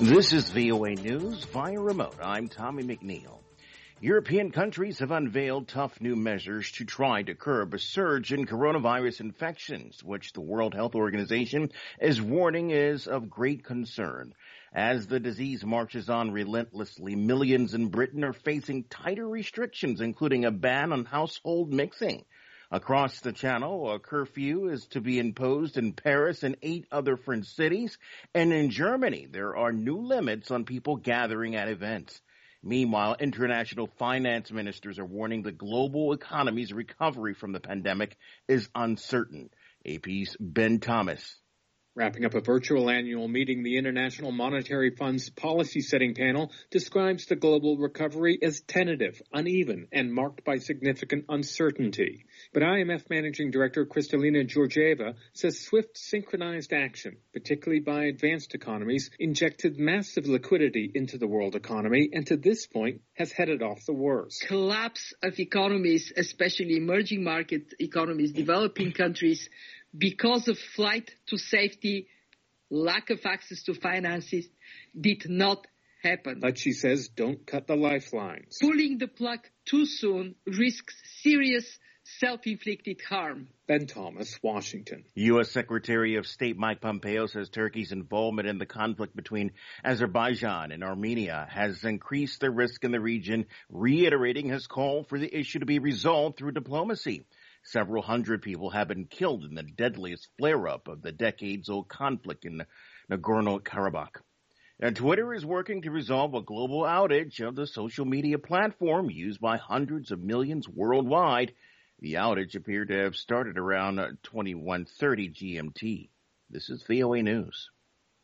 This is VOA News via remote. I'm Tommy McNeil. European countries have unveiled tough new measures to try to curb a surge in coronavirus infections, which the World Health Organization is warning is of great concern. As the disease marches on relentlessly, millions in Britain are facing tighter restrictions, including a ban on household mixing. Across the channel, a curfew is to be imposed in Paris and 8 other French cities. And in Germany, there are new limits on people gathering at events. Meanwhile, international finance ministers are warning the global economy's recovery from the pandemic is uncertain. AP's Ben Thomas. Wrapping up a virtual annual meeting, the International Monetary Fund's policy-setting panel describes the global recovery as tentative, uneven, and marked by significant uncertainty. But IMF Managing Director Kristalina Georgieva says swift, synchronized action, particularly by advanced economies, injected massive liquidity into the world economy and to this point has headed off the worst. Collapse of economies, especially emerging market economies, developing countries, because of flight to safety, lack of access to finances, did not happen. But she says, don't cut the lifelines. Pulling the plug too soon risks serious self-inflicted harm. Ben Thomas, Washington. U.S. Secretary of State Mike Pompeo says Turkey's involvement in the conflict between Azerbaijan and Armenia has increased the risk in the region, reiterating his call for the issue to be resolved through diplomacy. Several hundred people have been killed in the deadliest flare-up of the decades-old conflict in Nagorno-Karabakh. And Twitter is working to resolve a global outage of the social media platform used by hundreds of millions worldwide. The outage appeared to have started around 21:30 GMT. This is VOA News.